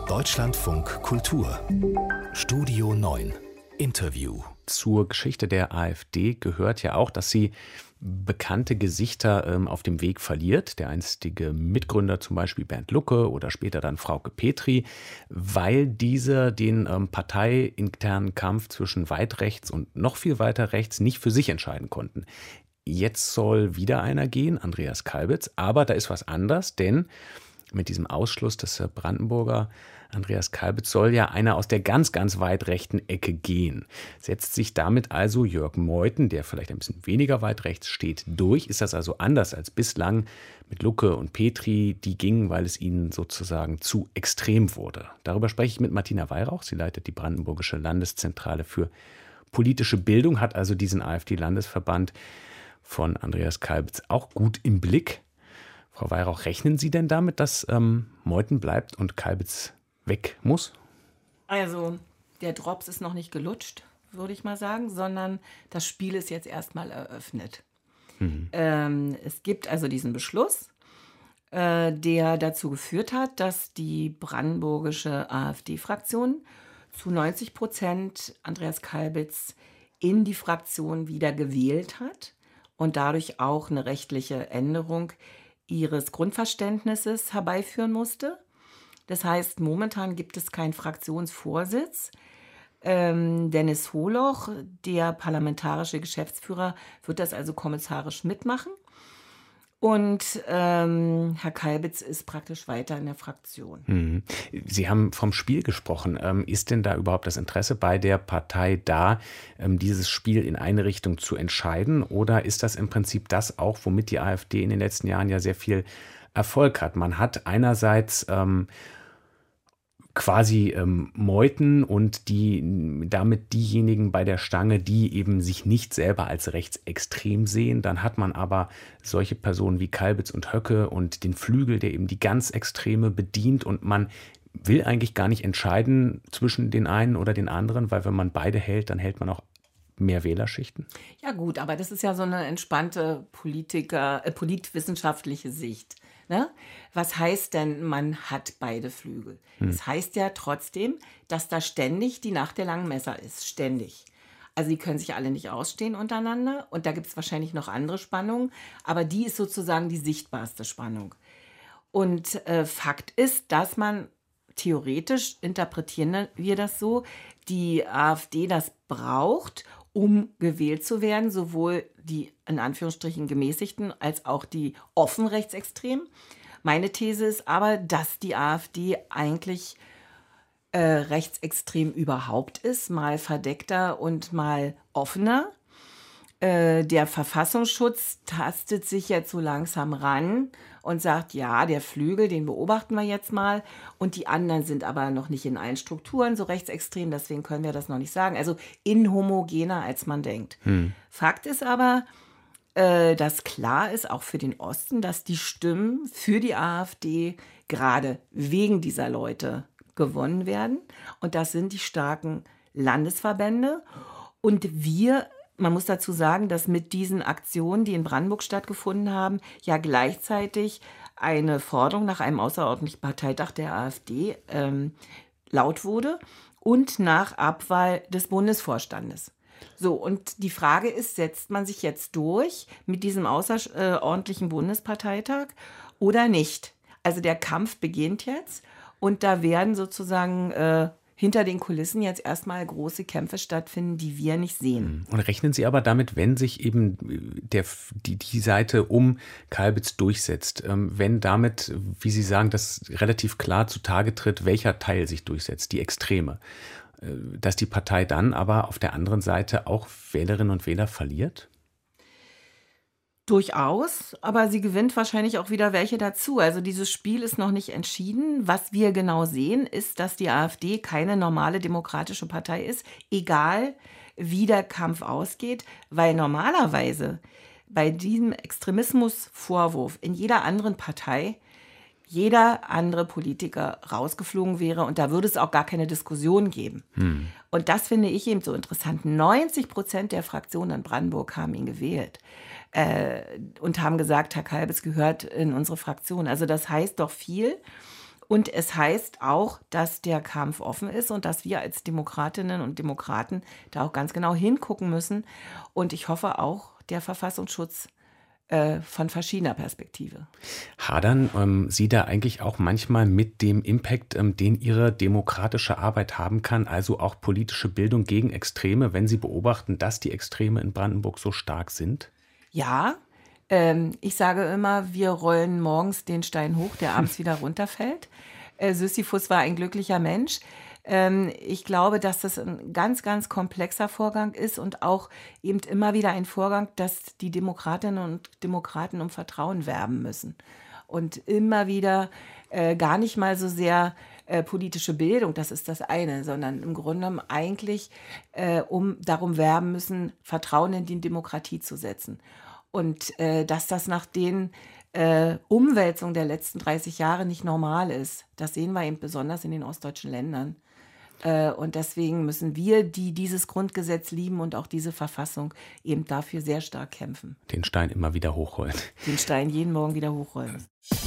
Deutschlandfunk Kultur Studio 9 Interview. Zur Geschichte der AfD gehört ja auch, dass sie bekannte Gesichter auf dem Weg verliert. Der einstige Mitgründer, zum Beispiel Bernd Lucke oder später dann Frauke Petry, weil diese den parteiinternen Kampf zwischen weit rechts und noch viel weiter rechts nicht für sich entscheiden konnten. Jetzt soll wieder einer gehen, Andreas Kalbitz, aber da ist was anders, denn mit diesem Ausschluss des Brandenburger Andreas Kalbitz soll ja einer aus der ganz, ganz weit rechten Ecke gehen. Setzt sich damit also Jörg Meuthen, der vielleicht ein bisschen weniger weit rechts steht, durch? Ist das also anders als bislang mit Lucke und Petry, die gingen, weil es ihnen sozusagen zu extrem wurde? Darüber spreche ich mit Martina Weihrauch. Sie leitet die Brandenburgische Landeszentrale für politische Bildung, hat also diesen AfD-Landesverband von Andreas Kalbitz auch gut im Blick. Frau Weihrauch, rechnen Sie denn damit, dass Meuthen bleibt und Kalbitz weg muss? Also der Drops ist noch nicht gelutscht, würde ich mal sagen, sondern das Spiel ist jetzt erstmal eröffnet. Es gibt also diesen Beschluss, der dazu geführt hat, dass die brandenburgische AfD-Fraktion zu 90% Andreas Kalbitz in die Fraktion wieder gewählt hat und dadurch auch eine rechtliche Änderung ihres Grundverständnisses herbeiführen musste. Das heißt, momentan gibt es keinen Fraktionsvorsitz. Dennis Holoch, der parlamentarische Geschäftsführer, wird das also kommissarisch mitmachen. Und Herr Kalbitz ist praktisch weiter in der Fraktion. Sie haben vom Spiel gesprochen. Ist denn da überhaupt das Interesse bei der Partei da, dieses Spiel in eine Richtung zu entscheiden? Oder ist das im Prinzip das auch, womit die AfD in den letzten Jahren ja sehr viel Erfolg hat? Man hat einerseits quasi Meuthen und damit diejenigen bei der Stange, die eben sich nicht selber als rechtsextrem sehen. Dann hat man aber solche Personen wie Kalbitz und Höcke und den Flügel, der eben die ganz Extreme bedient, und man will eigentlich gar nicht entscheiden zwischen den einen oder den anderen, weil wenn man beide hält, dann hält man auch mehr Wählerschichten. Ja gut, aber das ist ja so eine entspannte politwissenschaftliche Sicht. Ne? Was heißt denn, man hat beide Flügel? Das heißt ja trotzdem, dass da ständig die Nacht der langen Messer ist. Ständig. Also die können sich alle nicht ausstehen untereinander. Und da gibt es wahrscheinlich noch andere Spannungen. Aber die ist sozusagen die sichtbarste Spannung. Und Fakt ist, dass man theoretisch, interpretieren wir das so, die AfD das braucht, um gewählt zu werden, sowohl die in Anführungsstrichen gemäßigten als auch die offen rechtsextremen. Meine These ist aber, dass die AfD eigentlich rechtsextrem überhaupt ist, mal verdeckter und mal offener. Der Verfassungsschutz tastet sich jetzt so langsam ran und sagt, ja, der Flügel, den beobachten wir jetzt mal. Und die anderen sind aber noch nicht in allen Strukturen so rechtsextrem, deswegen können wir das noch nicht sagen. Also inhomogener, als man denkt. Fakt ist aber, dass klar ist, auch für den Osten, dass die Stimmen für die AfD gerade wegen dieser Leute gewonnen werden. Und das sind die starken Landesverbände. Und man muss dazu sagen, dass mit diesen Aktionen, die in Brandenburg stattgefunden haben, ja gleichzeitig eine Forderung nach einem außerordentlichen Parteitag der AfD laut wurde und nach Abwahl des Bundesvorstandes. So, und die Frage ist, setzt man sich jetzt durch mit diesem außerordentlichen Bundesparteitag oder nicht? Also der Kampf beginnt jetzt und da werden sozusagen hinter den Kulissen jetzt erstmal große Kämpfe stattfinden, die wir nicht sehen. Und rechnen Sie aber damit, wenn sich eben die Seite um Kalbitz durchsetzt, wenn damit, wie Sie sagen, das relativ klar zutage tritt, welcher Teil sich durchsetzt, die Extreme, dass die Partei dann aber auf der anderen Seite auch Wählerinnen und Wähler verliert? Durchaus, aber sie gewinnt wahrscheinlich auch wieder welche dazu. Also dieses Spiel ist noch nicht entschieden. Was wir genau sehen, ist, dass die AfD keine normale demokratische Partei ist, egal wie der Kampf ausgeht, weil normalerweise bei diesem Extremismusvorwurf in jeder anderen Partei jeder andere Politiker rausgeflogen wäre und da würde es auch gar keine Diskussion geben. Und das finde ich eben so interessant. 90% der Fraktionen in Brandenburg haben ihn gewählt und haben gesagt, Herr Kalbitz gehört in unsere Fraktion. Also das heißt doch viel. Und es heißt auch, dass der Kampf offen ist und dass wir als Demokratinnen und Demokraten da auch ganz genau hingucken müssen. Und ich hoffe auch, der Verfassungsschutz von verschiedener Perspektive. Hadern Sie da eigentlich auch manchmal mit dem Impact, den Ihre demokratische Arbeit haben kann, also auch politische Bildung gegen Extreme, wenn Sie beobachten, dass die Extreme in Brandenburg so stark sind? Ja, ich sage immer, wir rollen morgens den Stein hoch, der abends wieder runterfällt. Sisyphus war ein glücklicher Mensch. Ich glaube, dass das ein ganz, ganz komplexer Vorgang ist und auch eben immer wieder ein Vorgang, dass die Demokratinnen und Demokraten um Vertrauen werben müssen. Und immer wieder gar nicht mal so sehr politische Bildung, das ist das eine, sondern im Grunde genommen eigentlich darum werben müssen, Vertrauen in die Demokratie zu setzen. Und dass das nach den Umwälzungen der letzten 30 Jahre nicht normal ist, das sehen wir eben besonders in den ostdeutschen Ländern. Und deswegen müssen wir, die dieses Grundgesetz lieben und auch diese Verfassung, eben dafür sehr stark kämpfen. Den Stein immer wieder hochrollen. Den Stein jeden Morgen wieder hochrollen.